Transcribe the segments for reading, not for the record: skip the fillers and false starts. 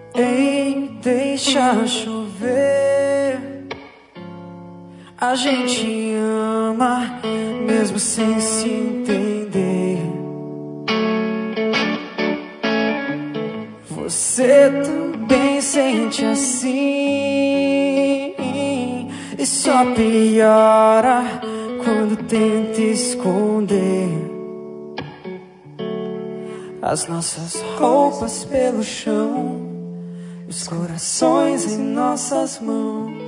Ei, deixa chover. A gente ama mesmo sem se entender. Você também sente assim, e só piora quando tenta esconder as nossas roupas pelo chão, os corações em nossas mãos.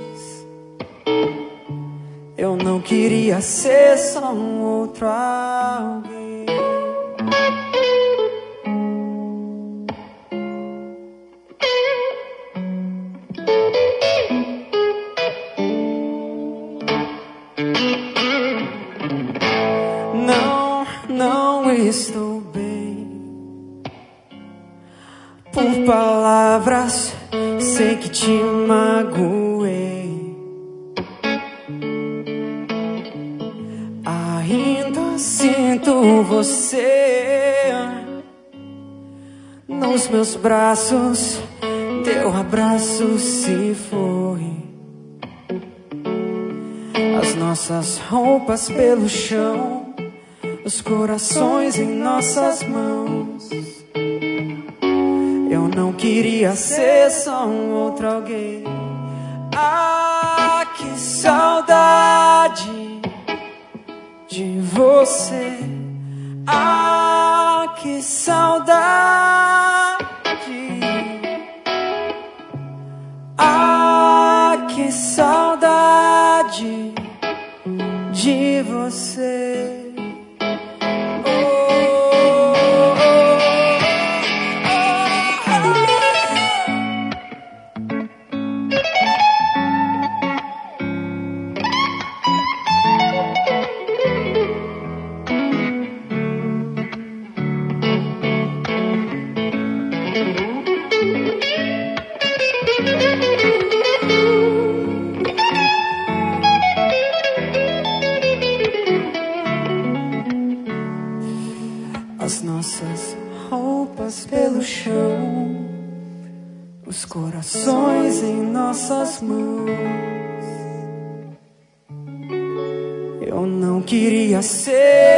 Eu não queria ser só um outro alguém. Não estou bem. Por palavras, sei que te magoei. Ainda sinto você nos meus braços. Teu abraço se foi. As nossas roupas pelo chão, os corações em nossas mãos. Eu não queria ser só um outro alguém. Ah, que saudade de você. Ah, que saudade. Ah, que saudade de você. As nossas roupas pelo chão, os corações em nossas mãos. Eu não queria ser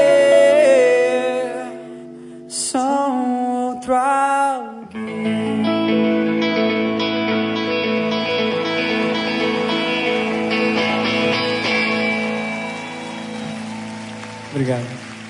só um outro alguém. Obrigado.